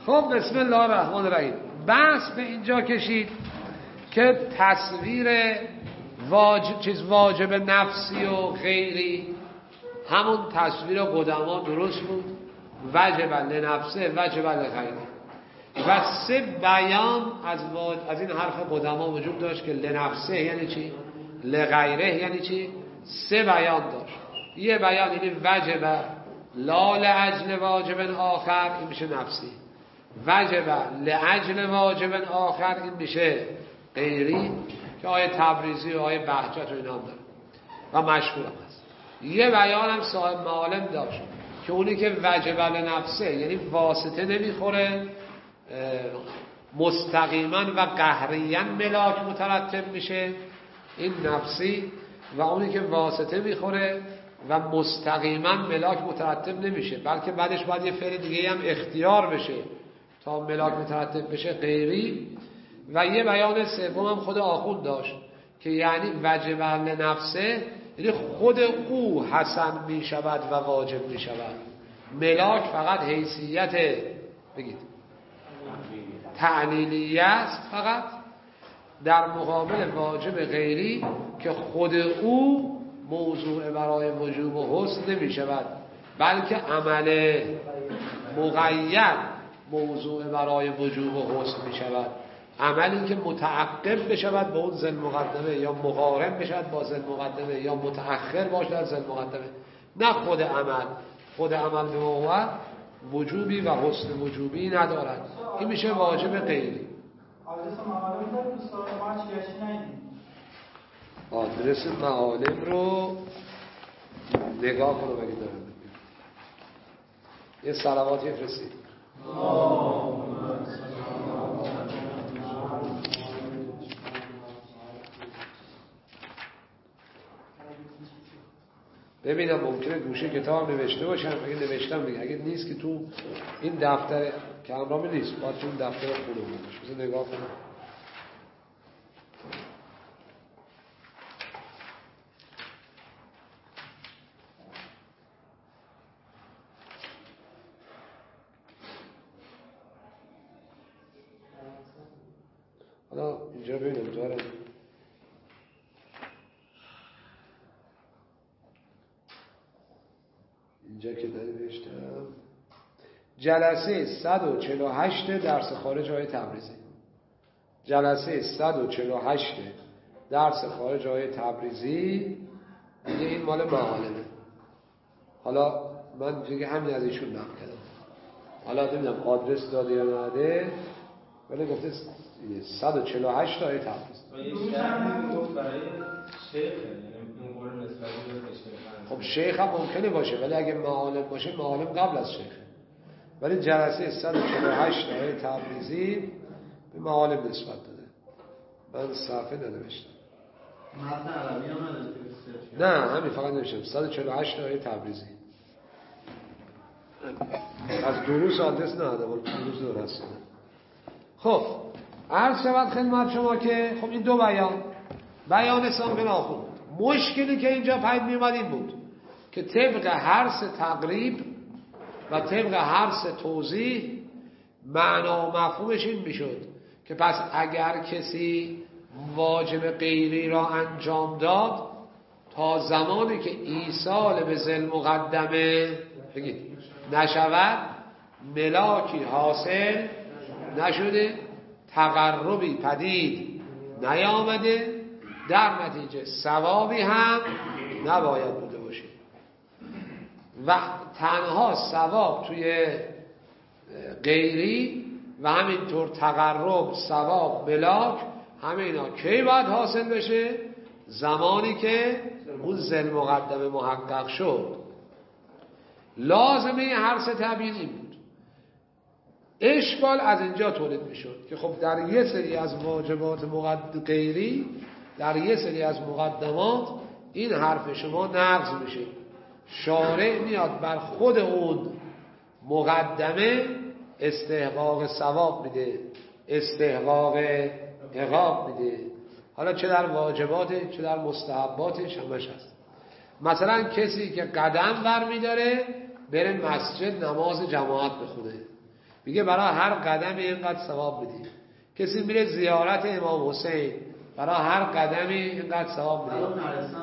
خب بسم الله الرحمن الرحیم. بحث به اینجا کشید که تصویر واجب نفسی و غیری همون تصویر قدما درست بود، وجب لنفسه وجب لغیره، و سه بیان از این حرف قدما وجود داشت که لنفسه یعنی چی، لغیره یعنی چی. سه بیان داشت. یه بیان یعنی وجب لا لاجل واجب آخر، این میشه نفسی. وجب لاجل واجب آخر، این میشه غیری که آیه تبریزی و آیه بهجت و اینا هم داره و مشهور هم هست. یه بیان هم صاحب معالم داشت که اونی که وجب لنفسه یعنی واسطه نمیخوره، مستقیما و قهریا ملاک مترتب میشه، این نفسی. و اونی که واسطه میخوره و مستقیما ملاک مترتب نمیشه، بلکه بعدش باید یه فعل دیگه هم اختیار بشه تا ملاک مترتب بشه، غیری. و یه بیان سوم هم خود آخوند داشت که یعنی وجب لنفسه یعنی خود او حسن میشود و واجب میشود، ملاک فقط حیثیت بگید تعلیلیه است فقط در مقابل واجب غیری که خود او موضوع برای وجوب و حسن نمی شود، بلکه عمل مقید موضوع برای وجوب و حسن می شود، عملی که متعقب بشود با اون ذل مقدمه یا مقارن بشود با ذل مقدمه یا متأخر باشد از ذل مقدمه، نه خود عمل. خود عمل به موقع وجوبی و حسن وجوبی ندارد، این میشه واجب غیری. آدرس معالم رو نگاه کنو بگید دارم یه صلواتی فرستید. ببینم ممکنه گوشه کتاب نوشته باشم، اگه نوشتم بگید، اگه نیست که تو این دفتر که همراهی نیست، باید تو این دفتر خونه باشه. بذار نگاه کنم. حالا اینجا ببینم دارم اینجا که نوشتم جلسه 148 درس خارج آیه تبریزی. جلسه 148 درس خارج آیه تبریزی دیگه این مال معالمه. حالا من دیگه همین از ایشون نقل کردم، حالا نمیدونم آدرس داده یا نده، ولی گفته 148 آیه تبریزی. یه شرحی گفت برای شیخ، این قول نسبت به شیخ. خب شیخ هم ممکنه باشه، ولی اگه معالم باشه معالم قبل از شیخ. ولی جلسه 148 آیه تبریزی به معالم نسبت داده. من صفحه ننوشتم. متن عربی هم نداره؟ نه همین فقط نوشتم 148 آیه تبریزی. از دروس آدرس نداده، ولی دروس درست. خب عرض شود خدمت شما که خب این دو بیان سامقین آخوند. مشکلی که اینجا پدید می‌آمد این بود که طبق هر سه تقریب و طبق هر سه توضیح معنا و مفهومش این میشد که پس اگر کسی واجب غیری را انجام داد تا زمانی که ایصال به ذل مقدمه بگید نشود، ملاکی حاصل نشده، تقربی پدید نیامده، در نتیجه ثوابی هم نباید بوده باشه و تنها ثواب توی غیری و همینطور تقرب، ثواب، ملاک، همه اینا کی باید حاصل بشه؟ زمانی که اون ذل مقدمه محقق شد. لازمه هر سه تبیین این بود. اشکال از اینجا تولید میشد که خب در یه سری از واجبات غیری، در یه سری از مقدمات این حرف شما نقض میشه. شارع میاد بر خود اون مقدمه استحقاق ثواب میده، استحقاق عقاب میده. حالا چه در واجبات چه در مستحباتش همش هست. مثلا کسی که قدم بر میداره بره مسجد نماز جماعت بخونه، میگه برای هر قدمی اینقدر ثواب میدیم. کسی میره زیارت امام حسین، برای هر قدمی اینقدر ثواب میدیم.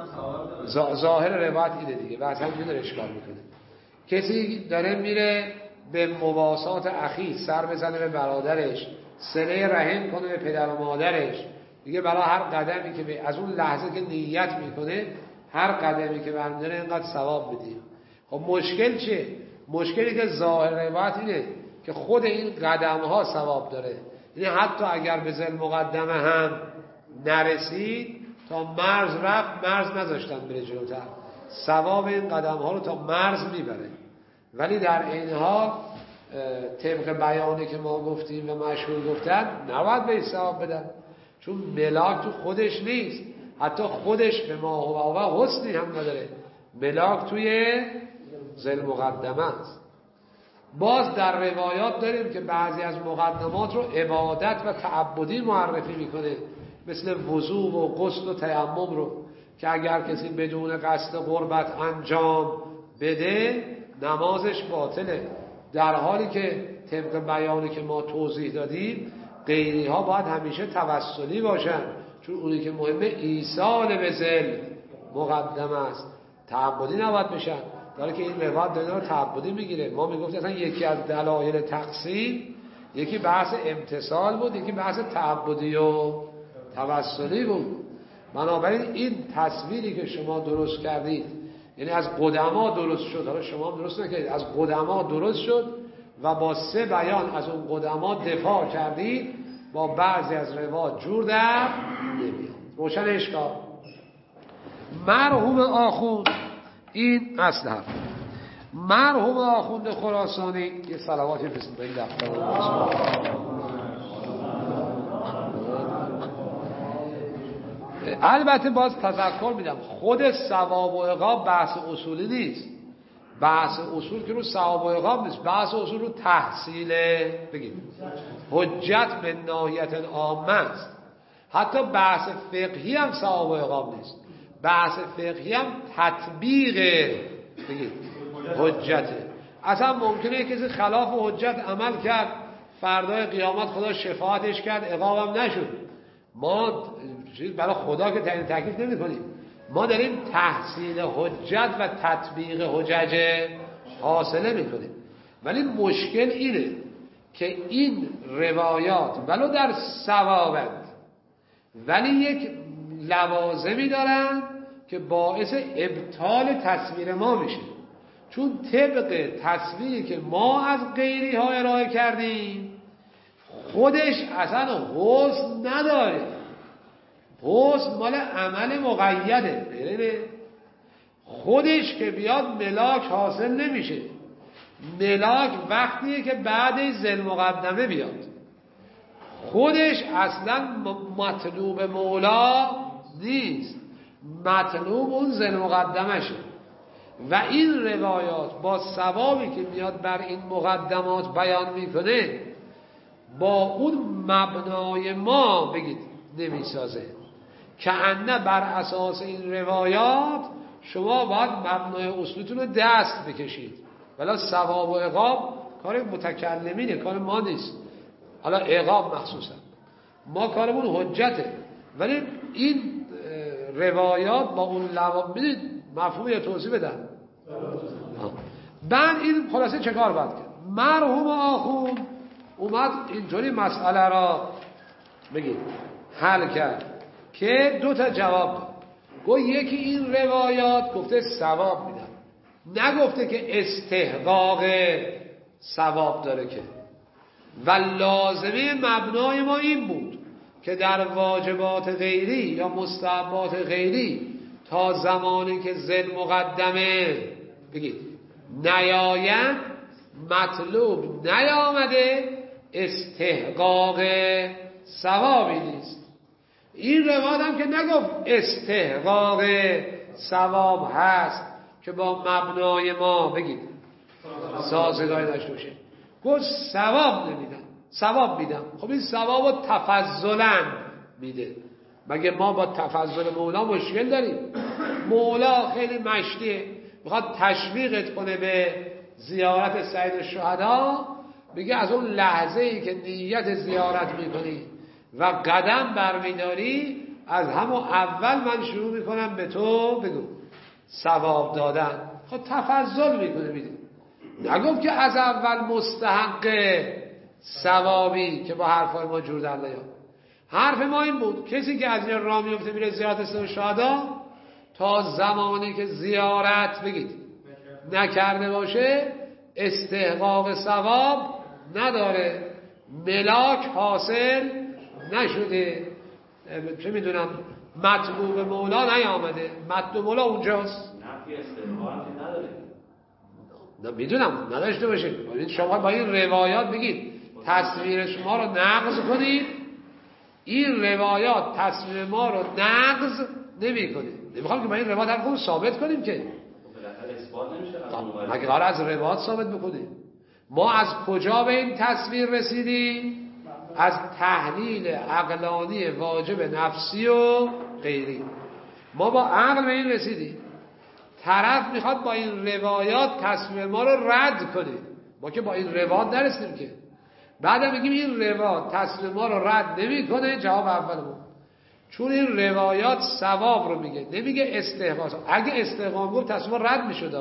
ظاهر روایت اینه دیگه، بعد هم میدونه اشکال میکنه. کسی داره میره به مواسات اخی سر بزنه به برادرش، صله رحم کنه به پدر و مادرش، دیگه برای هر قدمی که از اون لحظه که نیت میکنه هر قدمی که برمی‌داره اینقدر ثواب میدیم. خب مشکل چیه؟ مشکلی که ظاهر روایت اینه که خود این قدم ها ثواب داره. یعنی حتی اگر به ذل مقدمه هم نرسید، تا مرز رفت، مرز نذاشتن بره جلوتر، ثواب این قدم ها رو تا مرز میبره. ولی در این حال طبق بیانی که ما گفتیم و مشهور گفتن نباید به ثواب بدن، چون ملاک تو خودش نیست، حتی خودش به ما و حسنی هم نداره. ملاک توی ذل مقدمه است. باز در روایات داریم که بعضی از مقدمات رو عبادت و تعبدی معرفی میکنه، مثل وضو و غسل و تیمم رو، که اگر کسی بدون قصد قربت انجام بده نمازش باطله، در حالی که طبق بیانی که ما توضیح دادیم غیری ها باید همیشه توسلی باشن، چون اونی که مهمه ایصال به ذل مقدمه است، تعبدی نباید بشن. داره که این روایت داره رو تعبدی میگیره. ما میگفتیم اصلا یکی از دلایل تقسیم یکی بحث امتصال بود، یکی بحث تعبدی و توسلی بود. بنابراین این تصویری که شما درست کردید، یعنی از قدما درست شد، حالا شما هم درست نکردید، از قدما درست شد و با 3 بیان از اون قدما دفاع کردید، با بعضی از روایات جور در نمیاد. روشن اشکال؟ مرحوم آخوند، این اصل حرف. مرحوم آخوند خراسانی، یه صلواتی بسید به این دفتر البته باز تذکر میدم خود ثواب و عقاب بحث اصولی نیست. بحث اصول که رو ثواب و عقاب نیست، بحث اصول رو تحصیل بگید حجت به ناحیت عامه است. حتی بحث فقهی هم ثواب و عقاب نیست، بحث فقهی هم تطبیق بگید حجته. اصلا ممکنه کسی خلاف حجت عمل کرد، فردای قیامت خدا شفاعتش کرد، عقابم نشد. ما برای خدا که تعیین تکلیف نمی کنیم، ما داریم تحصیل حجت و تطبیق حجج حاصله می کنیم. ولی مشکل اینه که این روایات ولو در ثوابند، ولی یک لوازمی دارن که باعث ابطال تصویر ما میشه. چون طبق تصویری که ما از غیری ها ارائه کردیم خودش اصلا حسن نداره. حسن مال عمل مقیده، بره خودش که بیاد ملاک حاصل نمیشه. ملاک وقتیه که بعد ذل مقدمه بیاد. خودش اصلا مطلوب مولا نیست، مطلوب اون ذل مقدمشه. و این روایات با ثوابی که میاد بر این مقدمات بیان میکنه با اون مبنای ما بگید نمیسازه. که انه بر اساس این روایات شما باید مبنای اصولتون رو دست بکشید، ولی ثواب و عقاب کار متکلمینه، کار ما نیست. حالا عقاب مخصوصا ما کارمون حجته، ولی این روایات با اون لوازم بدید مفهوم یا توضیح بدن. بعد این خلاصه چه کار باید کرد؟ مرحوم آخوند اومد اینطوری مسئله را بگید حل کرد که 2 تا جواب داد. گفت یکی این روایات گفته ثواب میدم، نگفته که استحقاق ثواب داره که. و لازمه مبنای ما این بود که در واجبات غیری یا مستحبات غیری تا زمانی که ذل مقدمه بگید نیاید، مطلوب نیامده، استحقاق ثوابی نیست. این روایت هم که نگفت استحقاق ثواب هست که با مبنای ما بگید سازگاری داشته باشه، گفت ثواب نمیدم، ثواب میدم. خب این ثواب رو تفضلا میده. مگه ما با تفضل مولا مشکل داریم؟ مولا خیلی مشتیه، میخواد تشویقت کنه به زیارت سید الشهدا، میگه از اون لحظه ای که نیت زیارت میکنی و قدم برمیداری از همون اول من شروع میکنم به تو بگو ثواب دادن. خب تفضل میکنه میده، نگفت که از اول مستحق ثوابی که با حرفای ما جور در نیاد. حرف ما این بود کسی که از این راه میفته میره زیارت سه شهدا تا زمانی که زیارت بگید نکرده باشه استحقاق ثواب نداره، ملاک حاصل نشده، چه میدونم مطلوب مولا نیامده، مطلوب مولا اونجاست. نفی استحقاق نداره. نه میدونم نداشته باشه. شما با این روایات بگید تصویر شما رو نقض کنید، این روایات تصویر ما رو نقض نمی کنید. نمیخوام که با این روایات هم ثابت کنیم که اثبات نمیشه. مگه قرار از روایات ثابت بکنیم؟ ما از کجا به این تصویر رسیدیم؟ از تحلیل عقلانی واجب نفسی و غیری. ما با عقل به این رسیدیم. طرف میخواد با این روایات تصویر ما رو رد کنه، ما که با این روایات نرسیدیم که. بعد میگیم این روایات تصویر ما رو رد نمیکنه. جواب اولمون چون این روایات ثواب رو میگه، نمیگه استحقاق. اگه استحقاق گفت تصویر ما رد میشد.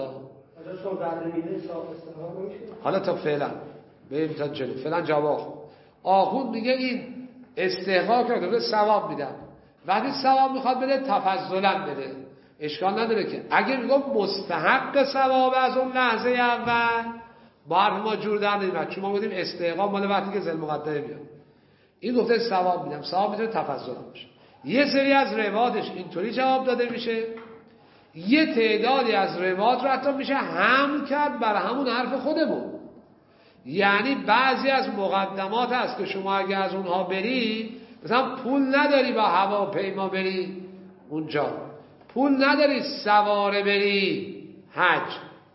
حالا تا فعلا بریم تا جلو، فعلا جواب آخوند میگه این استحقاق رو داره ثواب میدم، وقتی ثواب میخواد بده تفضلا بده، اشکال نداره که. اگه میگم مستحق ثواب از اون لحظه اول با حرف ما جور در نمیاد، چون ما بودیم استحقاق مال وقتی که ذل مقدمه میاد. این گفته ثواب میدم، ثواب میتونه تفضل باشه. یه سری از روایاتش اینطوری جواب داده میشه، یه تعدادی از روایات رو حتی میشه حمل کرد بر همون حرف خودمون. یعنی بعضی از مقدمات هست که شما اگه از اونها بری، مثلا پول نداری با هواپیما بری اونجا، پول نداری سواره بری حج.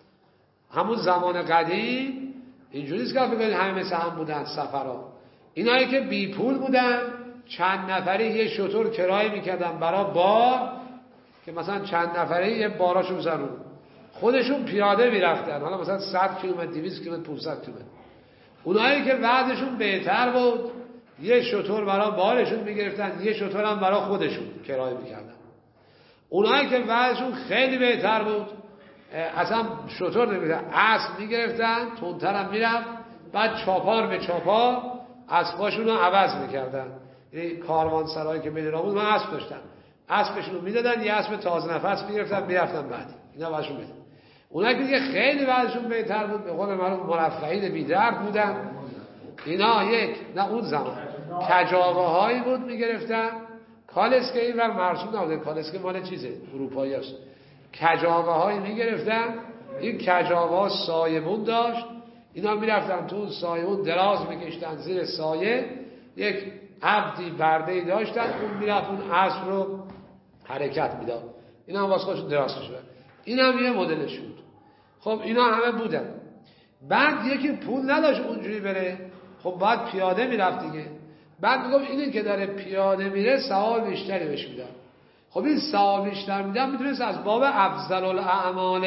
همون زمان قدیم اینجوریست که بگید همه مثل هم بودن سفرها. اینایی که بی پول بودن چند نفری یه شتر کرایه میکردن برای بار، که مثلا چند نفره یه باراشون زنون، خودشون پیاده میرفتن، حالا مثلا 100 کیلومتر 200 کیلومتر 500 کیلومتر. اونایی که وضعشون بهتر بود یه شتر برای بارشون میگرفتن، یه شتر هم برای خودشون کرایه میکردن. اونایی که وضعشون خیلی بهتر بود اصلا شتر نمیگرفتن، اسب میگرفتن، تندتر هم میرفت، بعد چاپار به چاپار اسباشون رو عوض میکردن. یعنی کاروانسرایی که بین راه بود من اسب داشتن، اسبشون رو میدادن، یه اسب تازه نفس میگرفتن میرفتن بعد اینا واسهشون بده. اونایی که دیگه خیلی وضعشون بهتر بود به قول معروف مرفهین بی درد بودن، اینا نه اون زمان کجاوه هایی بود میگرفتن. کالسکه این ور مرسوم نبوده، کالسکه مال چیزه اروپایی هست. کجاوه هایی میگرفتن، این کجاوه ها سایبون داشت، اینا میرفتن تو اون سایبون دراز میکشتن زیر سایه، یک عبدی بردهی داشتن، اون میرفت اون اسب رو حرکت میداد، اینا هم واسه خودشون دراز کشیدن. این هم یه مدلش بود. خب اینا همه بودن. بعد یکی پول نداشت اونجوری بره، خب باید پیاده میرفت دیگه. بعد میگم اینی که داره پیاده میره ثواب بیشتری بهش میدن. خب این ثواب بیشتر میدن میتونست از باب افضل الاعمال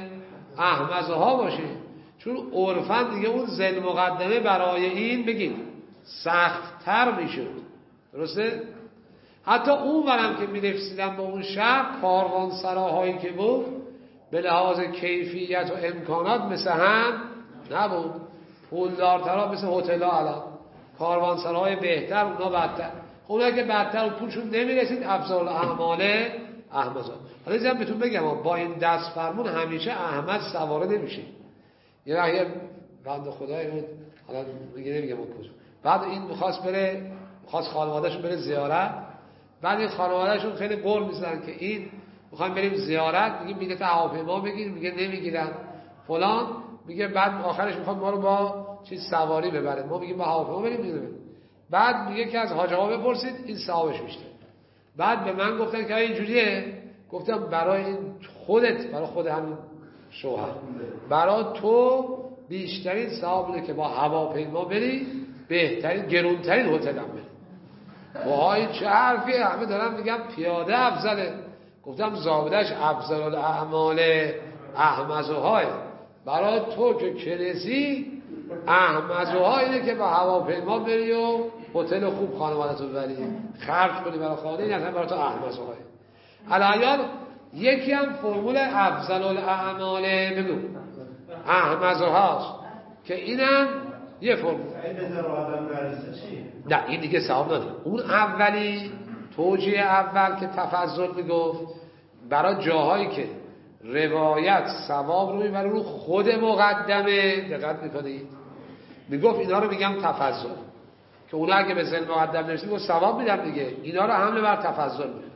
احمزها باشه، چون عرفاً دیگه اون ذل مقدمه برای این بگید سخت‌تر میشد. درسته؟ حتی اون ورم که می‌رسیدن به اون شهر، کاروانسراهایی که بود به لحاظ کیفیت و امکانات مثل هم نبود. پولدارترها مثل هتل‌ها، الان کاروانسراهای بهتر، اونا بدتر. اونا که بدتر و پولشون نمیرسید افضل اعمال احمد. حالا اینجا بهتون بگم با این دست فرمون همیشه احمد سواره نمیشه. یه وقتی بنده خدای بود، حالا نمیگم اون کجا، بعد این میخواست خانواده‌شون بره زیارت، بعد این خانواده‌شون خیلی قول میزنن که این میخوایم بریم زیارت، میگیم بلیط هواپیما بگیر، میگه نمیگیرن فلان، میگه بعد آخرش میخواد ما رو با چیز سواری ببره، ما میگیم با هواپیما بریم. بعد میگه که از حاج آقا بپرسید این ثوابش بیشتر. بعد به من گفتن که اینجوریه، گفتم برای این خودت، برای خود همین شوهر، برای تو بیشترین ثواب بوده که با هواپیما بری، بهترین گرونترین هتل هم بری. وای چه حرفیه، همه دارم میگم پیاده افضله. گفتم زابدش افضل الاعمال احمزهای، برای تو که کلیسی احمزوها اینه که با هواپیما بری و هتل خوب خانوادتو ببری خرج کنی برای خانه، این اصلا برای تو احمزوهای الایان. یکی هم فرمول افضل الاعمال بگو احمزوهاست که اینم یه فرمول. نه این دیگه ثواب نداره. اون اولی توجیه اول که تفضل میگفت برای جاهایی که روایت ثواب رو میبره رو خود مقدمه، دقت میکنید میگفت اینا رو میگم تفضل، که اونا اگه به ذل مقدم نرسید میگفت ثواب میدم دیگه، اینا رو حمله بر تفضل میکنه.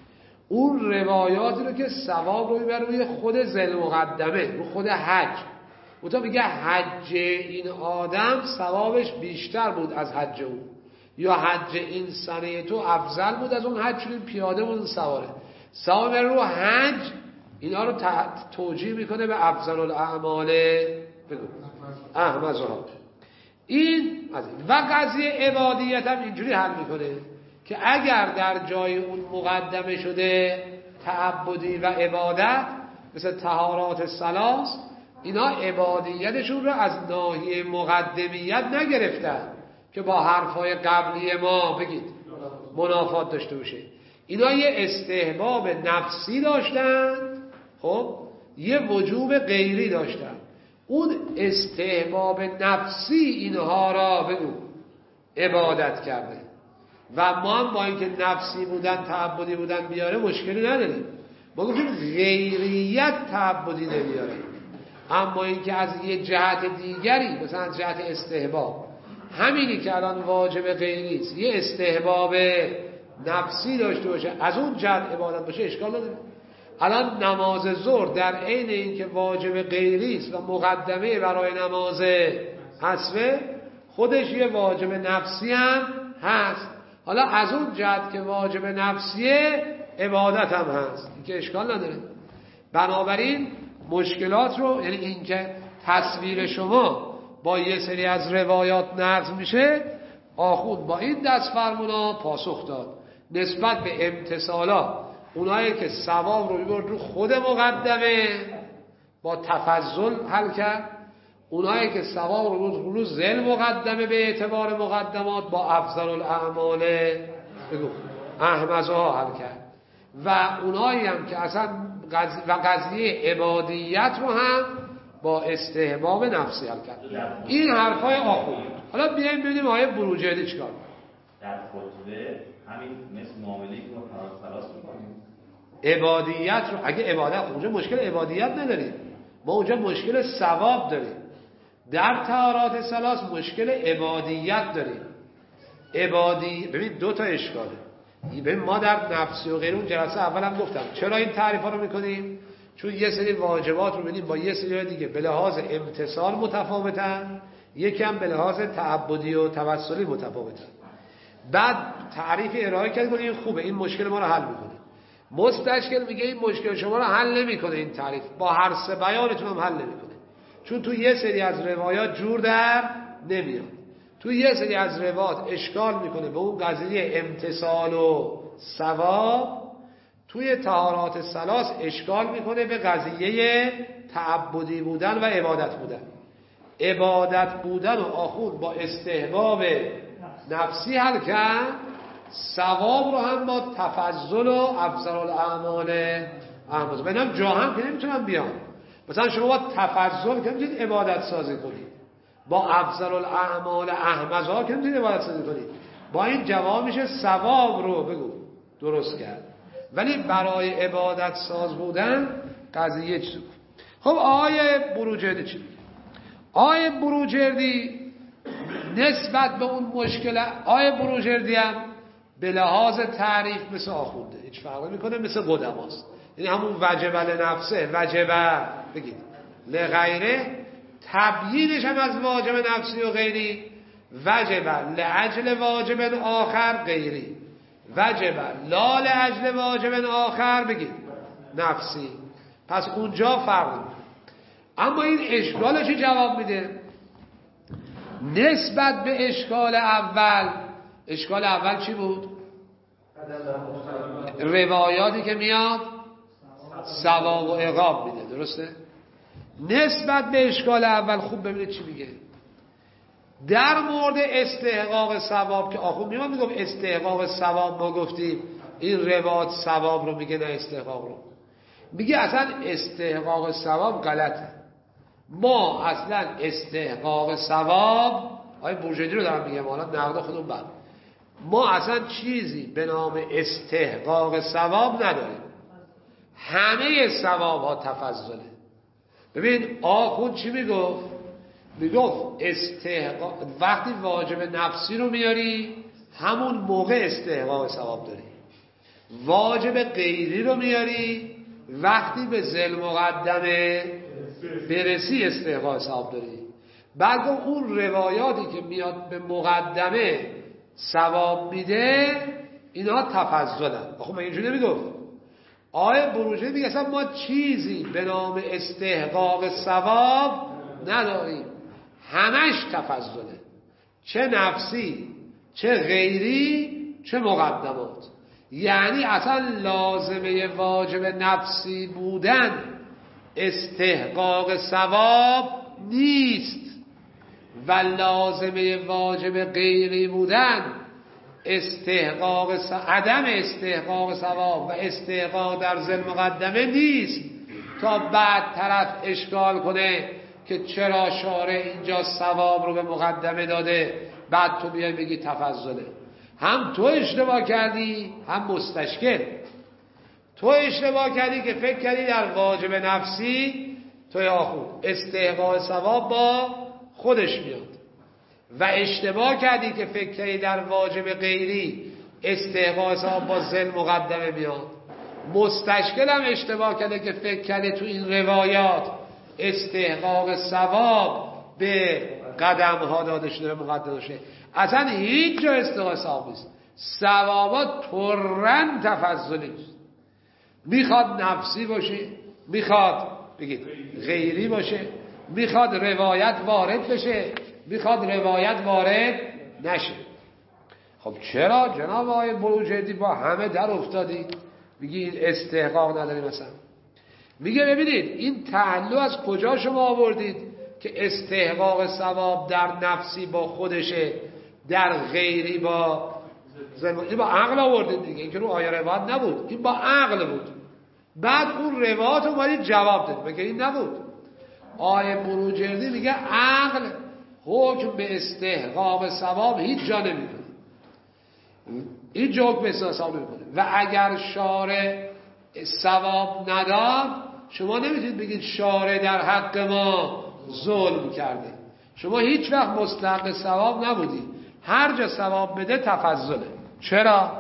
اون روایاتی رو که ثواب رو میبره روی خود ذل مقدمه، رو خود حج، اون تا میگه حج این آدم ثوابش بیشتر بود از حج اون، یا حج این سنه تو افضل بود از اون حج، چون پیاده بود سواره، ثواب رو حج. اینا رو توجیه میکنه به افضل الاعمال بگو احمزها. این و قضیه عبادیت هم اینجوری حل میکنه که اگر در جای اون مقدمه شده تعبدی و عبادت مثل طهارات ثلاث، اینا عبادیتشون رو از ناحیه مقدمیت نگرفتن که با حرفای قبلی ما بگید منافات داشته باشه. اینا یه استحباب نفسی داشتن، خب یه وجوب غیری داشتن. اون استحباب نفسی اینها را بگو عبادت کرده و ما هم با اینکه نفسی بودن تعبدی بودن بیاره مشکلی نداریم، ما گفتیم غیریت تعبدی نمیاره، اما اینکه از یه جهت دیگری مثلا از جهت استحباب همینی که الان واجب غیری است یه استحباب نفسی داشته باشه از اون جهت عبادت باشه اشکال نداره. الان نماز ظهر در عین اینکه واجب غیری است و مقدمه برای نماز عصر خودش یه واجب نفسی هم هست. حالا از اون جهت که واجب نفسیه عبادت هم هست، این که اشکال نداره. بنابراین مشکلات رو، یعنی اینکه تصویر شما با یه سری از روایات نقض میشه، آخوند با این دست فرمونا پاسخ داد نسبت به امتصالا. اونایی که ثواب رو میبرد رو خود مقدمه با تفضل حل کرد، اونایی که ثواب رو ذل مقدمه به اعتبار مقدمات با افضل الاعمال بگو احمزها حل کرد، و اونایی هم که اصلا قضیه عبادیت رو هم با استحباب نفسی حل کرد. این حرفای آخوند. حالا بیایم ببینیم آیه بروجردی چیکار در خطبه همین مثل معامله که ما خلاص می‌کنیم عبادیت رو، اگه عبادت اونجا مشکل عبادیت نداریم، ما اونجا مشکل ثواب داریم. در طهارات ثلاث مشکل عبادیت داریم. ببین دو تا اشکاله. ببین ما در نفسی و غیر اون جلسه اولم گفتم چرا این تعریفا رو میکنیم، چون یه سری واجبات رو ببینیم با یه سری دیگه به لحاظ امتصال متفاوتن، یکم به لحاظ تعبدی و توسلی متفاوتن. بعد تعریف ارائه کردیم این خوبه، این مشکل ما رو حل میکنه. مستشکل میگه این مشکل شما رو حل نمیکنه، این تعریف با هر سه بیانتون هم حل نمیکنه، چون تو یه سری از روایات جور در نمیاد، تو یه سری از روایات اشکال میکنه به اون قضیه امتصال و ثواب، توی طهارات ثلاث اشکال میکنه به قضیه تعبدی بودن و عبادت بودن. عبادت بودن و آخوند با استحباب نفسی حل کرد، ثواب رو هم با تفضل و افضل الاعمال احمد. ببینم جا هم که نمیتونم بیان، مثلا شما با تفضل که نمیتونید عبادت سازی کنید، با افضل الاعمال احمدها که نمیتونید عبادت سازی کنید. با این جواب میشه ثواب رو بگو درست کرد، ولی برای عبادت ساز بودن قضیه چیز. خب آیه بروجردی چی؟ آیه بروجردی نسبت به اون مشکل، آیه بروجردی هم به لحاظ تعریف مثل آخونده هیچ فرقی میکنه، مثل قدماست. یعنی همون وجب لنفسه، وجب بگید لغیره، تبیینش هم از واجب نفسی و غیری، وجب لعجل واجب آخر غیری، وجب لا لعجل واجب آخر بگید نفسی. پس اونجا فرق میکنه. اما این اشکالش جواب میده نسبت به اشکال اول. اشکال اول چی بود؟ روایاتی که میاد ثواب و عقاب میده، درسته؟ نسبت به اشکال اول خوب ببینید چی میگه. در مورد استحقاق ثواب که آخوند میگم استحقاق ثواب ما گفتیم این روایت ثواب رو میگه نه استحقاق رو، میگه اصلا استحقاق ثواب غلطه. ما اصلا استحقاق ثواب آیه بورژدی رو دارم میگم، حالا نقد خودمون بعد، ما اصلا چیزی به نام استحقاق ثواب نداریم، همه ثواب ها تفضله. ببین آخوند چی میگفت؟ میگفت استحقاق وقتی واجب نفسی رو میاری همون موقع استحقاق ثواب داری، واجب غیری رو میاری وقتی به ذل مقدمه برسی استحقاق ثواب داری. بعد اون روایاتی که میاد به مقدمه ثواب میده اینا تفضلن. خب من اینجوری نمیگفت. آیه بروجردی میگه اصلا ما چیزی به نام استحقاق ثواب نداریم، همش تفضله، چه نفسی چه غیری چه مقدمات. یعنی اصلا لازمه واجب نفسی بودن استحقاق ثواب نیست و لازمه واجب غیری بودن عدم استحقاق ثواب و استحقاق در ذل مقدمه نیست تا بعد طرف اشکال کنه که چرا شارع اینجا ثواب رو به مقدمه داده، بعد تو بیای بگی تفضله. هم تو اشتباه کردی هم مستشکل. تو اشتباه کردی که فکر کردی در واجب نفسی توی آخوند استحقاق ثواب با خودش میاد و اشتباه کردی که فکر کردی در واجب غیری استحقاق ثواب با ذل مقدمه میاد. مستشکل هم اشتباه کرده که فکر کرده تو این روایات استحقاق ثواب به قدم ها داده شده به مقدمه شده. اصلا هیچ جا استحقاق ثواب نیست. ثوابات طرًا تفضلی است. میخواد نفسی باشه، میخواد بگید غیری باشه، میخواد روایت وارد بشه، میخواد روایت وارد نشه. خب چرا جناب آقای بروجردی با همه در افتادی میگی این استحقاق نداری؟ مثلا میگه ببینید این تعلق از کجا شما آوردید که استحقاق ثواب در نفسی با خودشه در غیری با این با عقل آوردید دیگه، این که رو آیه روایت نبود، این با عقل بود. بعد اون روایت رو باید جواب داد بگه این نبود. آیه بروجردی میگه عقل حکم به استحقاق ثواب هیچ جا نمیکنه، هیچ جا حکم به استحقاق ثواب نمیکنه و اگر شارع ثواب نداد شما نمیتونید بگید شارع در حق ما ظلم کرده. شما هیچ وقت مستحق ثواب نبودی، هر جا ثواب بده تفضله. چرا؟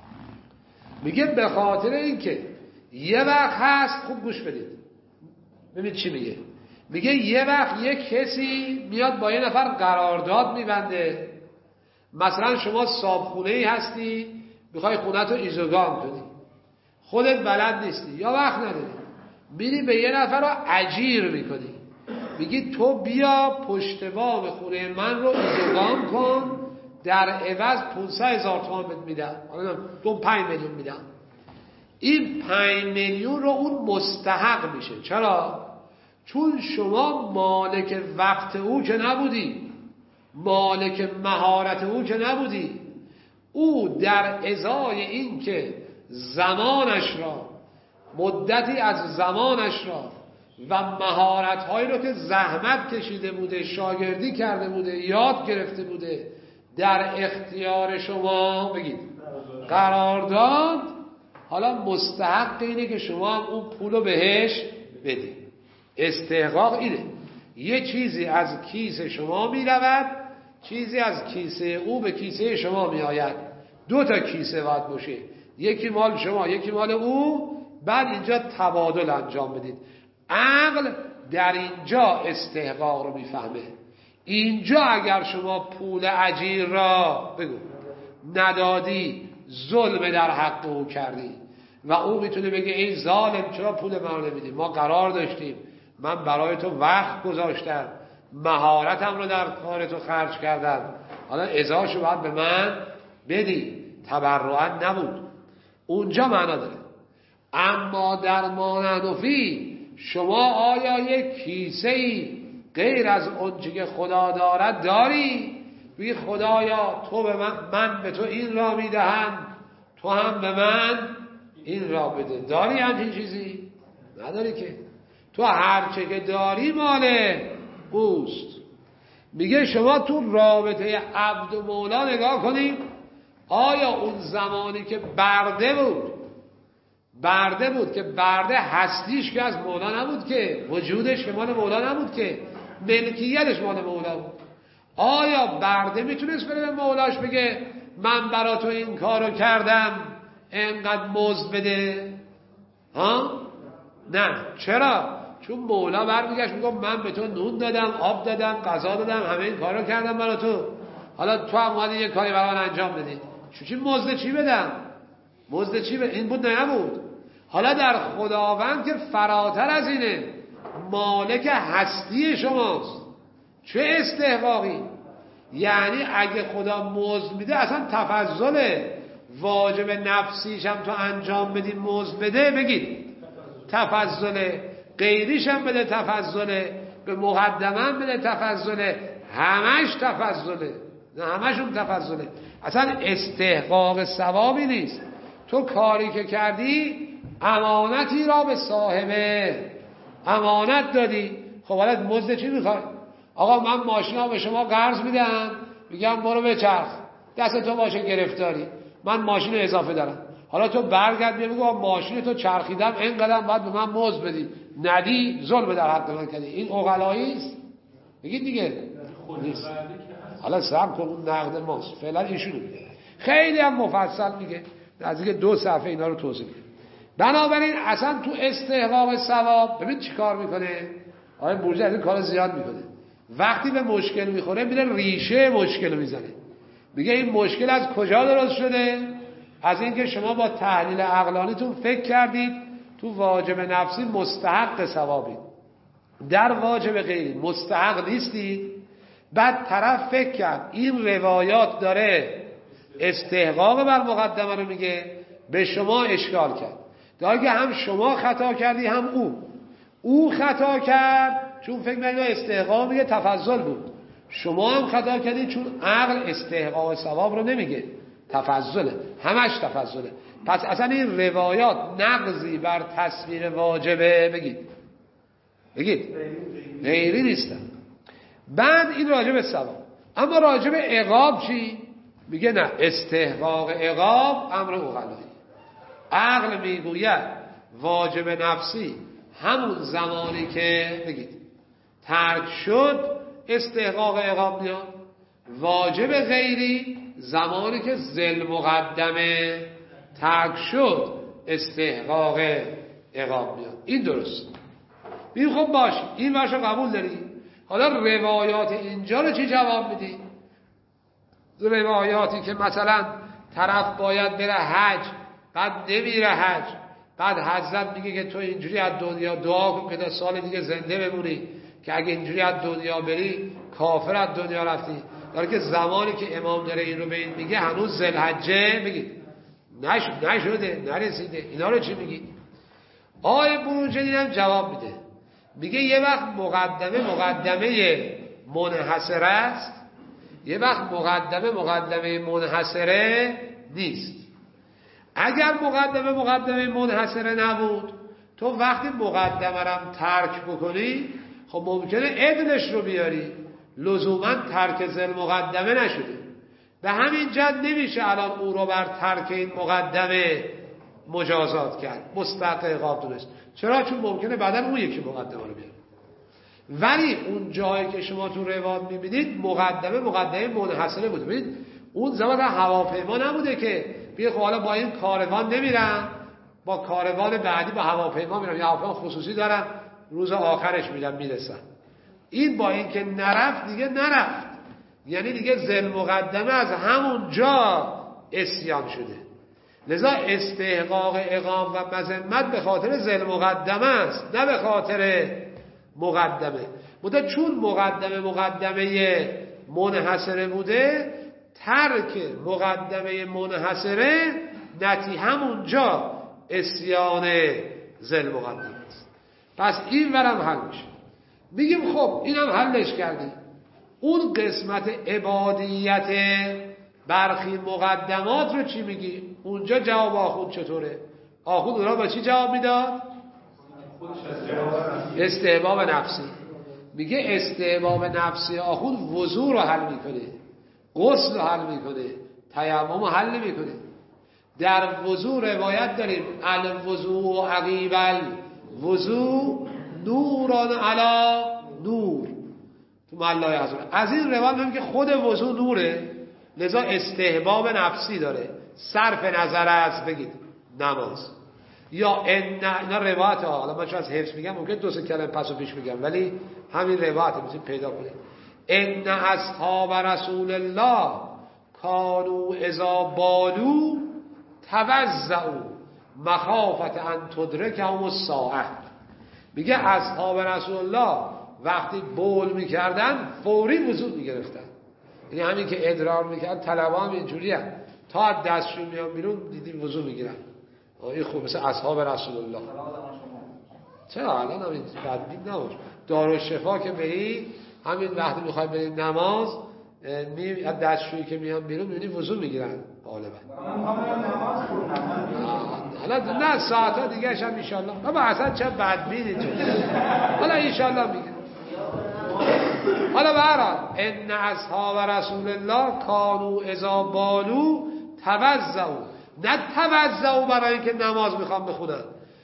میگه به خاطر اینکه یه وقت هست، خوب گوش بدید ببینید چی میگه. میگه یه وقت یک کسی میاد با یه نفر قرارداد میبنده، مثلا شما صابخونه‌ای هستی میخوای خونت رو ایزوگام کنی، خودت بلد نیستی یا وقت نداری، میری به یه نفر رو اجیر میکنی، میگی تو بیا پشت بام خونه من رو ایزوگام کن، در عوض 500,000 تومان بهت میدم، تو 5 میلیون میدم. این 5 میلیون رو اون مستحق میشه. چرا؟ چون شما مالک وقت او که نبودی، مالک مهارت او که نبودی. او در ازای این که زمانش را، مدتی از زمانش را و مهارت‌هایی رو که زحمت کشیده بوده، شاگردی کرده بوده، یاد گرفته بوده، در اختیار شما بگید قرار داد. حالا مستحق اینه که شما هم اون پولو بهش بدید. استحقاق اینه، یه چیزی از کیسه شما می رود، چیزی از کیسه او به کیسه شما می آید. 2 تا کیسه باید باشه، یکی مال شما یکی مال او، بعد اینجا تبادل انجام بدید. عقل در اینجا استحقاق رو میفهمه. اینجا اگر شما پول اجیر را بگو ندادی، ظلم در حق او کردی و او میتونه بگه این ظالم چرا پول من رو نمیدی، ما قرار داشتیم، من برای تو وقت گذاشتم، مهارتم رو در کار تو خرج کردم، حالا ازاشو باید به من بدی. تبرعا نبود، اونجا معنا داره. اما در مانعنفی شما آیا یک کیسه‌ای غیر از اونچه که خدا دارد داری؟ بگی خدایا تو به من به تو این را میدهم، تو هم به من این را بده. داری همچین چیزی؟ نداری که. تو هرچه که داری مال اوست. میگه شما تو رابطه عبد و مولا نگاه کنیم، آیا اون زمانی که برده بود که برده هستیش که از مولا نبود، که وجودش که مال مولا نبود، که ملکیتش مال مولا بود، آیا برده میتونست بره به مولاش بگه من برا تو این کارو کردم انقدر مزد بده؟ ها؟ نه. چرا؟ چون مولا برمیگشت میگه من به تو نون دادم، آب دادم، غذا دادم، همه این کارو کردم برا تو، حالا تو هم اومدی یه کاری برای من انجام بدی، چی مزد چی بدم؟ مزد چی بدم؟ این بود نبود. حالا در خداوند که فراتر از اینه، مالک هستی شماست، چه استحقاقی؟ یعنی اگه خدا مزد میده اصلا تفضله، واجب نفسیش هم تو انجام بدی مزد بده، بگید تفضله، غیریش هم بده تفضله، به مقدمه بده تفضله، همش تفضله، نه همشون تفضله، اصلا استحقاق ثوابی نیست. تو کاری که کردی امانتی را به صاحبه امانت دادی، خب حالا مزد چی میخوای؟ آقا من ماشینا به شما قرض میدم، میگم برو بچرخ، دست تو باشه گرفتاری، من ماشین اضافه دارم، حالا تو برگرد بگو ماشین تو چرخیدم اینقدر باید به من مزد بدی، ندی ظلم در حق من کردی. این عقلایی است؟ بگید دیگه نیست. حالا صبر کن، اون نقد ماست، فعلا ایشونو میگه، خیلی هم مفصل میگه، نزدیک 2 صفحه اینا رو توضیح میده. بنابراین اصلا تو استحقاق ثواب ببین چی کار میکنه آقای بورژی، از این کار زیاد میکنه. وقتی به مشکل میخوره میره ریشه مشکل رو میزنه، میگه این مشکل از کجا درست شده؟ از اینکه شما با تحلیل عقلانیتون فکر کردید تو واجب نفسی مستحق ثوابید، در واجب غیری مستحق نیستید. بعد طرف فکر کرد این روایات داره استحقاق بر مقدمه رو میگه، به شما اشکال کرد، که هم شما خطا کردی هم او خطا کرد، چون فکر می‌کنه استحقاق میگه تفضل بود، شما هم خطا کردید چون عقل استحقاق ثواب رو نمیگه، تفضله، همش تفضله. پس اصلا این روایات نقضی بر تصویر واجبه، بگید غیری نیستن. بعد این راجع به ثواب. اما راجع به عقاب چی؟ میگه نه، استحقاق عقاب امر عقلایی. عقل میگوید واجب نفسی همون زمانی که بگید ترک شد استحقاق عقاب میاد، واجب غیری زمانی که ذل مقدمه ترک شد استحقاق عقاب میاد. این درست. این خب باشه، این باشه قبول داری. حالا روایات اینجا رو چی جواب میدی؟ روایاتی که مثلا طرف باید بره حج بعد نمیره حج، بعد حضرت میگه که تو اینجوری از دنیا دعا کن که تا سال دیگه زنده بمونی، که اگه اینجوری از دنیا بری کافر از دنیا رفتی، داره که زمانی که امام داره این رو به این میگه هنوز ذوالحجه بگید نشده نرسیده. اینا رو چی میگی؟ آقای بروجردی هم جواب میده، میگه یه وقت مقدمه منحصره است، یه وقت مقدمه منحصره نیست. اگر مقدمه منحصره نبود، تو وقتی مقدمه رم ترک بکنی خب ممکنه عدلش رو بیاری، لزوما ترک ذل مقدمه نشده. به همین جد نمیشه الان او رو بر ترک این مقدمه مجازات کرد، مستحق عقاب دونست. چرا؟ چون ممکنه بعداً اون یکی مقدمه رو بیاره. ولی اون جایی که شما تو روایت میبینید مقدمه منحصره بوده. ببینید اون زمان هواپیما نبوده که بگه خب حالا با این کاروان نمیرم، با کاروان بعدی با هواپیما میرم، یا هواپیما خصوصی دارم روز آخرش میرسم. این با این که نرفت دیگه نرفت، یعنی دیگه ذل مقدمه از همون جا عصیان شده. لذا استحقاق اقام و مذمت به خاطر ذل مقدمه است، نه به خاطر مقدمه. بوده چون مقدمه منحصره بوده، ترک مقدمه منحصره نتی همونجا عصیان ذل مقدمه است. پس این ورم حل میشه. میگیم خب اینم حلش کردی، اون قسمت عبادیت برخی مقدمات رو چی میگی؟ اونجا جواب آخوند چطوره؟ آخوند اونها با چی جواب میداد؟ استحباب نفسی. میگه استحباب نفسی آخوند وضو رو حل میکنه، غسل رو حل میکنه، تیمم رو حل میکنه. در وضو روایت داریم الوضو عقیب الوضو نوران علی نور، تو ملای حضور. از این روایت میگه که خود وضو نوره، لذا استحباب نفسی داره، صرف نظر از بگید نماز یا اینا روایت ها. حالا من چون از حفظ میگم ممکن دو سه کلمه پس و پیش میگم، ولی همین روایت میتونید پیدا کنید. ان اصحاب رسول الله کانوا اذا بالو توضؤوا مخافت ان تدرکهم الساعه. میگه اصحاب رسول الله وقتی بول میکردن فوری وضو میگرفتن. یعنی همین که ادرار میکرد طلبه هم اینجوری هم. تا از دستشون میان بیرون دیدیم وضو میگیرن. این خوب مثل اصحاب رسول الله. چرا الان همین بدبین نباش. دارالشفا که برید همین وقتی میخوای برید نماز از دستشویی که میان بیرون میبینی وضو میگیرن غالبا. حالا نه ساعتها دیگه هم انشالله. اما اصلا چه بدبینی تو. حالا انشالله میگه. حالا برحال ان اصحاب رسول الله کانوا اذا بالو توضؤوا، نه توضؤوا برای اینکه نماز میخوام بخونن،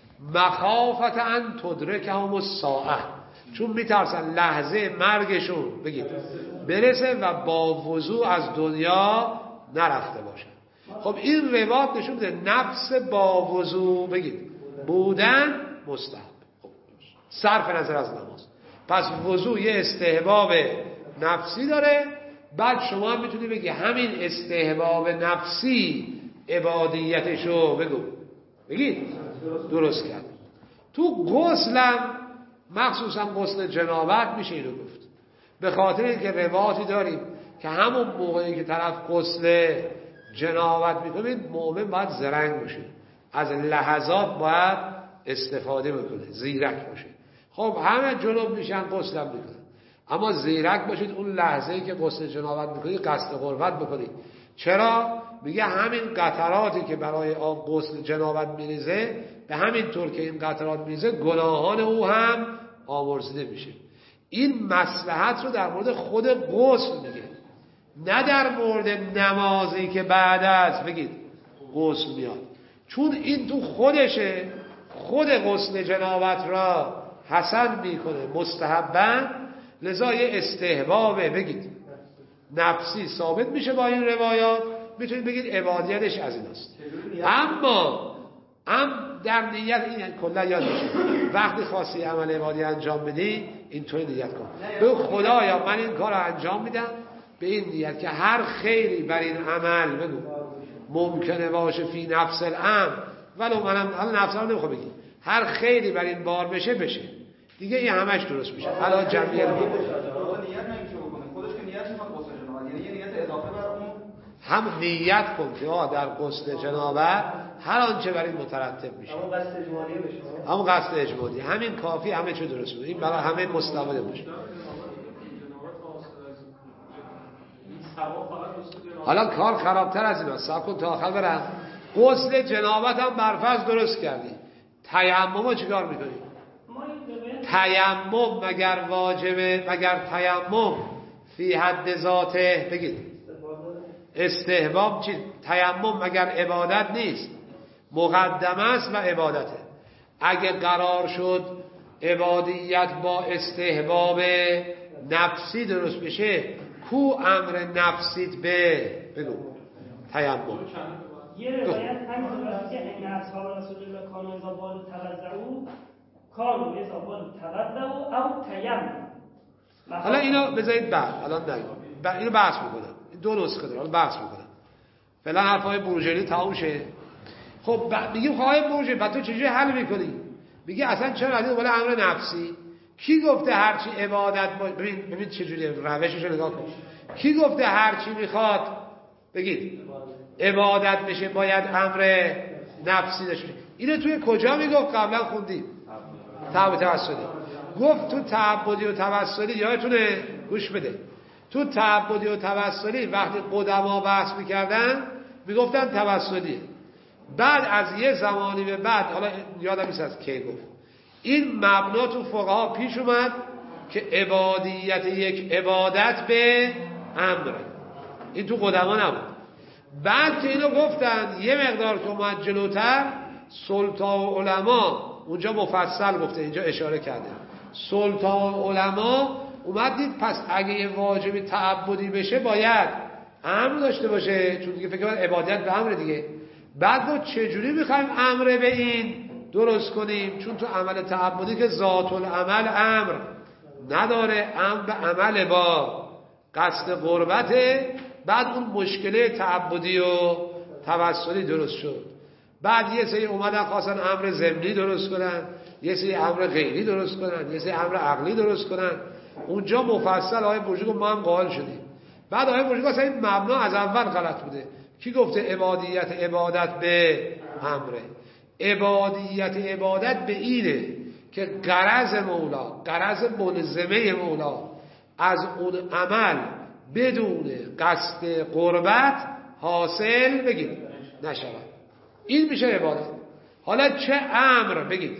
مخافت ان تدرکهم الساعه، چون میترسن لحظه مرگشون بگید برسه و با وضو از دنیا نرفته باشن. خب این روایت نشون میده نفس با وضو بگید بودن مستحب، خب صرف نظر از نماز. پس وضو یه استحباب نفسی داره. بعد شما هم میتونی بگی همین استحباب نفسی عبادیتشو بگید درست کرد. تو غسلم مخصوصا غسل جنابت میشه اینو گفت، به خاطر اینکه روایتی داریم که همون موقعی که طرف غسل جنابت میکنه مؤمن باید زرنگ باشه، از لحظات باید استفاده بکنه، زیرک باشه. خب همه جنوب میشن غسلم میکنن، اما زیرک باشید اون لحظه‌ای که غسل جنابت میکنید قصد قربت بکنید. چرا؟ میگه همین قطراتی که برای آن غسل جنابت میریزه به همین طور که این قطرات میریزه گناهان او هم آمرزیده میشه. این مصلحت رو در مورد خود غسل میگه، نه در مورد نمازی که بعد از بگید غسل میاد، چون این تو خودشه. خود غسل جنابت را حسن میکنه مستحباً، لذا یه استحباب بگید نفسی ثابت میشه با این روایات. میتونید بگید عبادیتش از ایناست. اما در نیت این کلا یاد میشه وقتی خواستی عمل عبادی انجام بدی اینطوری نیت کن، به خدایا من این کار رو انجام میدم به این نیت که هر خیری بر این عمل بگو ممکنه باشه فی نفس الامر، ولو منم حالا نفس رو نمیخوام بگی هر خیری بر این بار بشه دیگه این همش درست میشه. حالا جمعیه رو هم نیت کن که در غسل جنابت هر آنچه بر این مترتب میشه همون قصد اجمالی، همین کافی، همه چه درست میشه. این برای همه مستفاده میشه. حالا کار خرابتر از اینا، صبر کن تا آخر برم. غسل جنابت هم برفرض درست کردی، تیمم رو چیکار میکنی؟ تیمم مگر واجبه؟ مگر تیمم فی حد ذاته بگید استحباب چی؟ تیمم مگر عبادت نیست؟ مقدمه است و عبادته. اگه قرار شد عبادیت با استحباب نفسی درست بشه، کو امر نفسیت به بگو تیمم. یه روایت همین درسته که این اصحاب رسول الله کانوا اذا بالوا توضؤوا کانوا اذا بالوا توضؤوا او تیمم. حالا اینو بذارید بعد، الان نه اینو بحث میکنم، دو نسخه داره، حالا بحث میکنم. فعلا حرفای بروجردی تموم شه. خب میگیم خواهی بروجردی بعد تو چجوری حل میکنی؟ میگه اصلا چرا از این بالا امر نفسی؟ کی گفته هرچی عبادت ببین چجوری روشش رو نگاه کن. کی گفته هرچی میخواد بگید عبادت بشه باید امر نفسی داشته؟ اینو توی کجا میگفت؟ قبلا خوندیم تعبد توسلی. گفت تو تعبدی و توسلی یادتونه؟ گوش بده. تو تعبدی و توسلی وقتی قدما بحث میکردن میگفتن توسلیه. بعد از یه زمانی به بعد، حالا یادم نیست از کی گفت، این مبنا تو فقها پیش اومد که عبادیت یک عبادت به امره. این تو قدما نبود. بعد که اینو گفتن یه مقدار که اومد جلوتر، سلطان علما اونجا مفصل گفته، اینجا اشاره کرده، سلطان علما اومد دید پس اگه یه واجبی تعبدی بشه باید امر داشته باشه، چون دیگه فکر کنم عبادت به امر دیگه. بعد ما چجوری میخوایم امر به این درست کنیم؟ چون تو عمل تعبدی که ذات العمل امر نداره، امر به عمل با قصد قربته. بعد اون مشکله تعبدی و توسلی درست شد. بعد یه سری اومدن خواستن امر ضمنی درست کنن، یه سری امر غیری درست کنن، یه سری امر عقلی درست کنن. اونجا مفصل آیه برجی گفت ما هم قائل شدیم. بعد آیه برجی گفت این مبنا از اول غلط بوده. کی گفته عبادیت عبادت به امره؟ عبادیت عبادت به اینه که غرض مولا، غرض ملزمه مولا از اون عمل بدون قصد قربت حاصل بگید نشود. این میشه عبادت. حالا چه امر بگید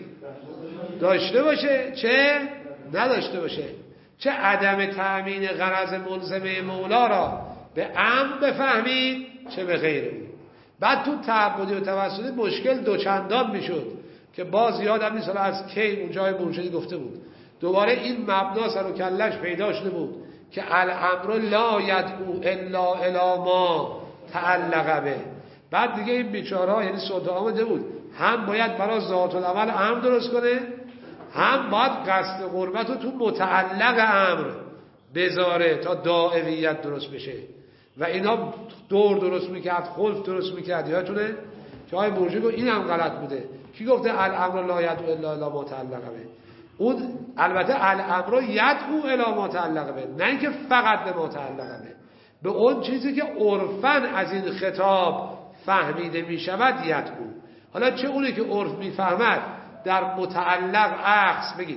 داشته باشه چه نداشته باشه، چه عدم تأمین غرض ملزمه مولا را به امر بفهمید چه به غیر اون. بعد تو تعبدی و توسلی مشکل دوچندان میشد که باز یادم نیست از کی اونجای مرشدی گفته بود. دوباره این مبنا سر و کلش پیدا شده بود که الامر لا یدعو الا الی ما تعلق به. بعد دیگه این بیچاره‌ها یعنی سلطان آمده بود هم باید برای ذات العمل امر درست کنه، هم باید قصد قربت رو تو متعلق امر بذاره تا داعیت درست بشه. و اینا دور درست میکرد، خلف درست میکرد. یادتونه که آقای برجی گفت این هم غلط بوده. کی گفته الامر لا یدعو الا الی ما تعلق به؟ اون البته الامر یدعو الی ما تعلق به، نه اینکه فقط به ما تعلق به اون چیزی که عرفاً از این خطاب فهمیده میشود یدعو. حالا چه اونی که عرف میفهمد در متعلق عکس بگید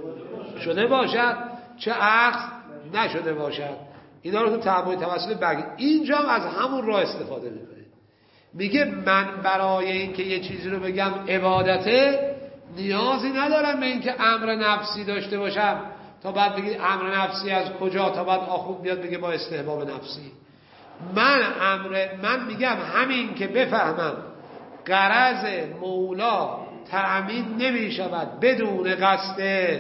شده باشد، چه عکس نشده باشد. اینا رو تو تعبد توسل بگید. اینجا هم از همون راه استفاده میکنه. میگه من برای اینکه یه چیزی رو بگم عبادته نیازی ندارم به اینکه امر نفسی داشته باشم تا بعد بگید امر نفسی از کجا، تا بعد آخوند بیاد بگه با استحباب نفسی. من میگم همین که بفهمم غرض مولا تأمین نمیشود بدون قصد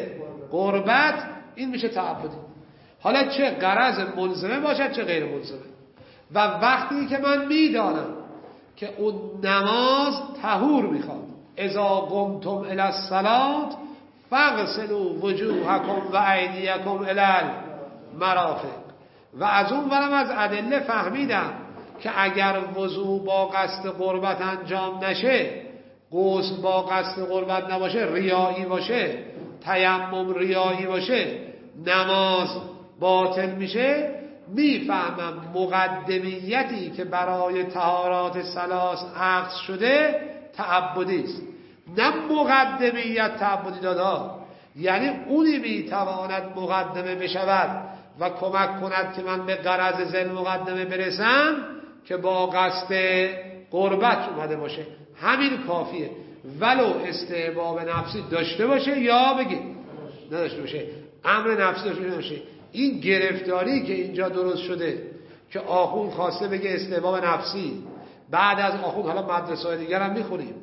قربت، این میشه تعبدی. حالا چه غرض ملزمه باشد چه غیر ملزمه. و وقتی که من میدانم که اون نماز طهور میخواد، اذا قمتم الی الصلاة فاغسلوا وجوهکم و ایدیکم الی المرافق. و از اون ورم از ادله فهمیدم که اگر وضو با قصد قربت انجام نشه، غسل با قصد قربت نباشه، ریایی باشه، تیمم ریایی باشه، نماز باطل میشه. میفهمم مقدمیتی که برای طهارات ثلاث عقد شده تعبدی است، نه مقدمیت تعبدی دادا. یعنی اونی میتواند مقدمه بشود و کمک کند که من به غرض ذل مقدمه برسم که با قصد قربت اومده باشه. همین کافیه، ولو استحباب نفسی داشته باشه یا بگید نداشته باشه، امر نفسی داشته باشه. این گرفتاری که اینجا درست شده که آخوند خواسته بگه استحباب نفسی، بعد از آخوند حالا مدرسه های دیگر هم میخونیم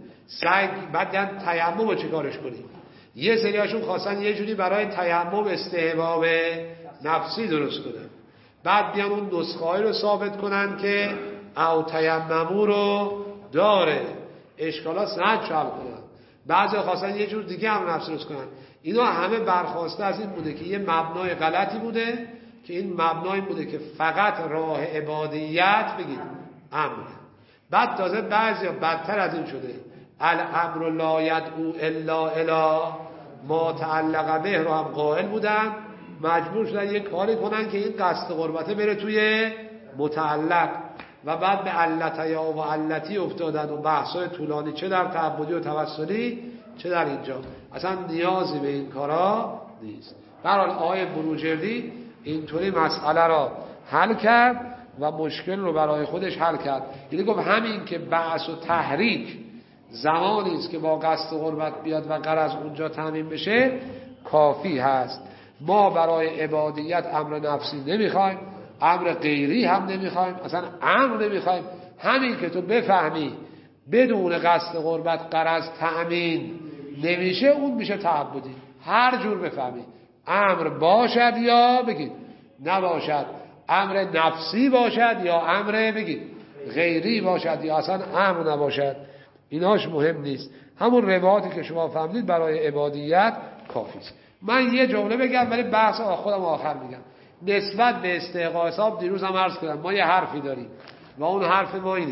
بعد تیمم رو چه کارش کنیم. یه سریاشون خواستن یه جوری برای تیمم استحباب نفسی درست کنن، بعد بیان اون نسخه‌ای رو ثابت کنن که او تیممو رو داره، اشکالات سند حل کنن. بعضی خواستن یه جور دیگه هم نفسی درست کنن. اینا همه برخواسته از این بوده که یه مبنای غلطی بوده که این مبنای بوده که فقط راه عبادیت بگید امره. بعد تازه بعضیا بدتر از این شده، الامر لا یدعو الا الی ما تعلق به رو هم قائل بودن، مجبور شدن یک کاری کنن که این قصد قربته بره توی متعلق و بعد به علتیا و علتی افتادن و بحثای طولانی چه در تعبدی و توسلی چه در اینجا. اصلا نیازی به این کارا نیست. به هر حال آقای بروجردی اینطوری مسئله را حل کرد و مشکل رو برای خودش حل کرد. یعنی گفت همین که بعث و تحریک زمانی است که با قصد قربت بیاد و غرض اونجا تامین بشه کافی هست. ما برای عبادیت امر نفسی نمیخوایم، امر غیری هم نمیخوایم، اصلا امر نمیخوایم. همین که تو بفهمی بدون قصد قربت غرض تامین نمیشه اون میشه تعبدی. هر جور بفهمی امر باشد یا بگید نباشد، امر نفسی باشد یا امر بگید غیری باشد یا اصلا امر نباشد، ایناش مهم نیست. همون روایاتی که شما فهمید برای عبادیت کافی است. من یه جمله بگم ولی بحث خودم آخر میگم. نسبت به استحقاق حساب دیروز هم عرض کردم ما یه حرفی داریم و اون حرف ما اینه: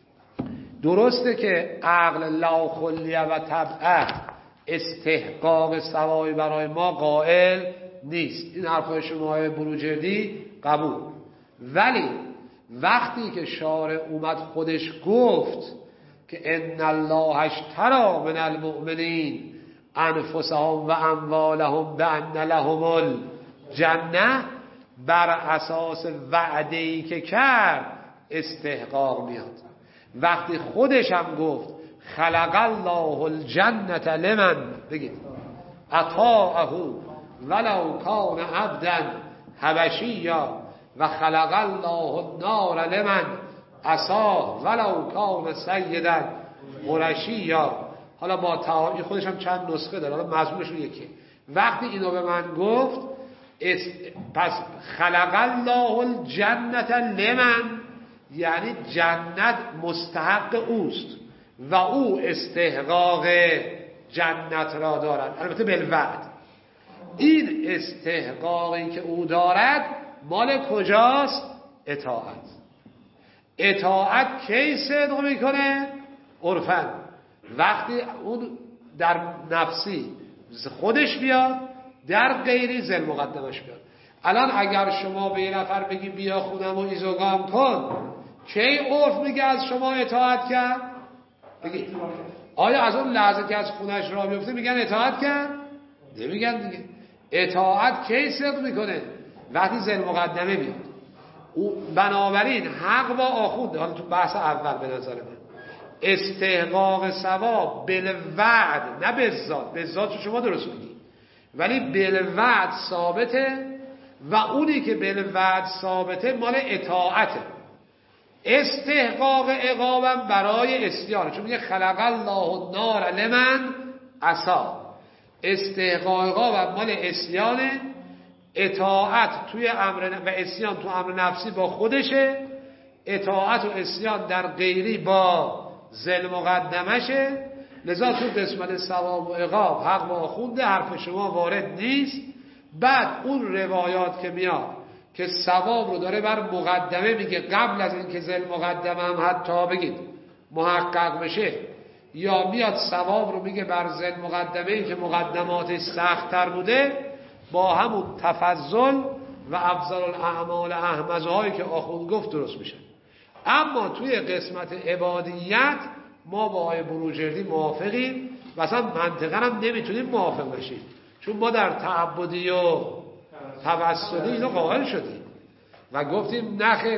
درسته که عقل لا خلیه و طبعه استحقاق ثوابی برای ما قائل نیست، این حرفای شما بروجردی قبول، ولی وقتی که شارع اومد خودش گفت که ان الله اشتری من المؤمنین انفسهم و اموالهم بان لهم الجنه، بر اساس وعده‌ای که کرد استحقاق میاد. وقتی خودش هم گفت خلق الله الجنه لمن بگید اطاعه ولو کان عبدا حبشیا و خلق الله النار لمن عصاه ولو کان سیدا قرشیا. حالا با تعالی خودش هم چند نسخه داره، حالا مضمونش یکیه. وقتی اینو به من گفت پس خلق الله الجنه لمن یعنی جنت مستحق اوست و او استحقاق جنت را دارد، البته بالوعد. این استحقاقی که او دارد مال کجاست؟ اطاعت. اطاعت کی صدق میکنه؟ عرفاً وقتی اون در نفسی خودش بیاد، در غیری ذل مقدمش بیاد. الان اگر شما به یه نفر بگی بیا خونم و ایزوگام کن، کی عرف میگه از شما اطاعت کرد؟ بگی آیا از اون لحظه که از خونش را بیفته میگن اطاعت کرد؟ نمیگن دیگه. اطاعت کی صدق میکنه؟ وقتی ذل مقدمه بیاد. بنابراین حق با آخونده، حالا تو بحث اول به نظر من استحقاق ثواب بالوعد نه بالذات، بالذات شما درست میگی، ولی بالوعد ثابته و اونی که بالوعد ثابته مال اطاعته. استحقاق عقابم برای اسیان، چون میگه خلق الله النار لمن عصا. استحقاق عقابم مال اسیانه، اطاعت توی امر و اسیان تو امر نفسی با خودشه، اطاعت و اسیان در غیری با ذل مقدمشه. لذا تو قسمت ثواب و عقاب حق با خونده حرف شما وارد نیست. بعد اون روایات که میاد که ثواب رو داره بر مقدمه میگه قبل از اینکه ذل مقدمه هم حتی بگید محقق بشه، یا میاد ثواب رو میگه بر ذل مقدمه ای که مقدماتش سخت‌تر بوده، با همون تفضل و افضل الاعمال احمزهایی که آخوند گفت درست میشه. اما توی قسمت عبادیت ما با آقای بروجردی موافقیم و اصلا منطقا هم نمیتونیم موافق بشیم، چون ما در تعبدی و توسلی اینو قائل شدیم و گفتیم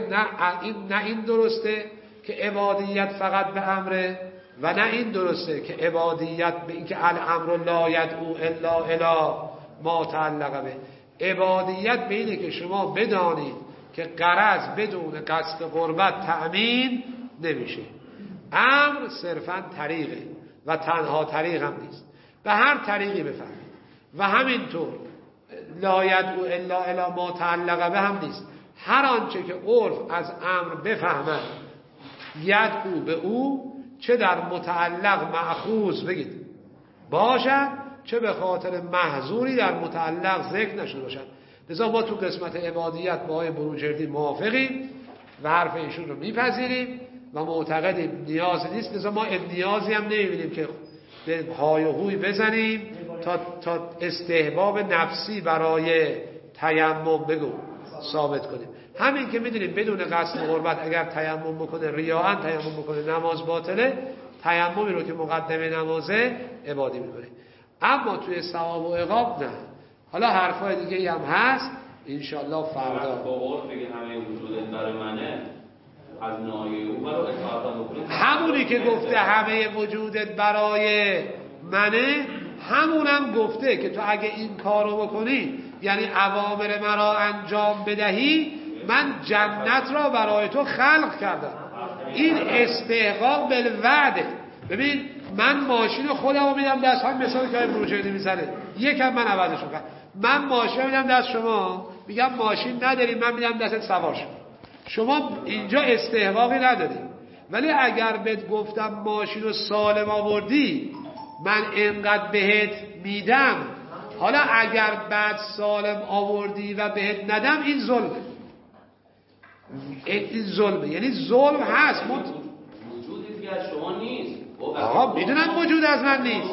نه این درسته که عبادیت فقط به امره و نه این درسته که عبادیت به این که الامر لا یدعو الا الی ما تعلق به. عبادیت به اینه که شما بدانید که غرض بدون قصد قربت تأمین نمیشه. امر صرفا طریقه و تنها طریق هم نیست، به هر طریقی بفهمید. و همینطور لا یدعو الا الی ما تعلق به هم نیست. هر آنچه که عرف از امر بفهمد یدعو به او، چه در متعلق مأخوذ بگید باشد، چه به خاطر محظوری در متعلق ذکر نشده باشد. لذا ما تو قسمت عبادیت با آقای بروجردی موافقیم و حرف ایشون رو میپذیریم و معتقدیم نیازی نیست. لذا ما نیازی هم نمیبینیم که به های و هوی بزنیم تا استحباب نفسی برای تیمم بگو ثابت کنیم. همین که میدونیم بدون قصد قربت اگر تیمم بکنه ریاء تیمم بکنه نماز باطله، تیممی رو که مقدمه نمازه عبادی میکنه. اما توی ثواب و عقاب نه. حالا حرفای دیگه هم هست انشالله فردا با قول بگه همه وجودت برای منه، از نایه او برای اطاعت بکنید. همونی که گفته همه وجودت برای منه، همونم گفته که تو اگه این کارو بکنی، یعنی اوامر مرا انجام بدهی، من جنت را برای تو خلق کردم. این استحقاق بالوعده. ببین من ماشین خودم رو میدم دست، هم مثالی که بروجردی میزنه، یکم من عوضش کنم. من ماشین میدم دست شما، میگم ماشین نداری، من میدم دست سوار شما اینجا استحقاقی نداری. ولی اگر بهت گفتم ماشین رو سالم آوردی، من اینقدر بهت میدم، حالا اگر بعد سالم آوردی و بهت ندم، این ظلمه. این ظلمه، یعنی ظلم هست. وجودی دیگه از شما نیست. آقا میدونم وجود از من نیست.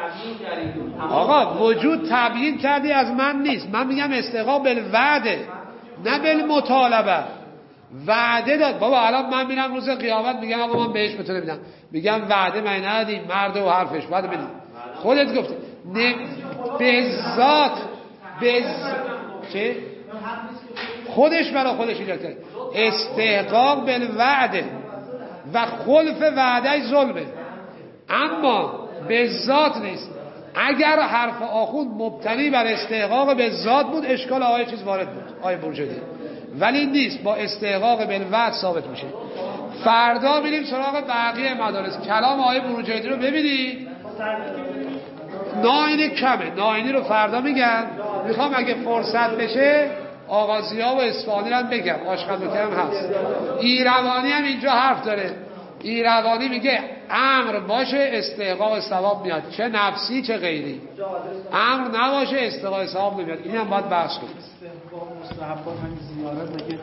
آقا وجود تبیین کردی از من نیست. من میگم استحقاق بالوعده، نه بالمطالبه. وعده داد. بابا الان من میرم روز قیامت میگم آقا من بهش بتونه میدم، میگم وعده من ندادی، مرد و حرفش بعد بدید. خودت گفتی به ذات چه؟ خودش برای خودش ایجاد کرد. استحقاق بالوعده و خلف وعده ظلمه، اما به ذات نیست. اگر حرف آخوند مبتنی بر استحقاق به ذات بود، اشکال آیه چیز وارد بود، آیه بروجردی، ولی نیست. با استحقاق بالوعد ثابت میشه. فردا میریم سراغ بقیه مدارس. کلام آیه بروجردی رو ببینید. ناینی کمه، ناینی رو فردا میگم. میخوام اگه فرصت بشه آغازی‌ها و اصفهانی رو هم بگم، آشغال‌کرم هست. ایروانی هم اینجا حرف داره. ایروانی میگه امر باشه استحقاق ثواب میاد، چه نفسی چه غیری. امر نباشه استحقاق ثواب نمیاد. این هم باید بحث کنیم. استحقاق مستحبات همین زیارت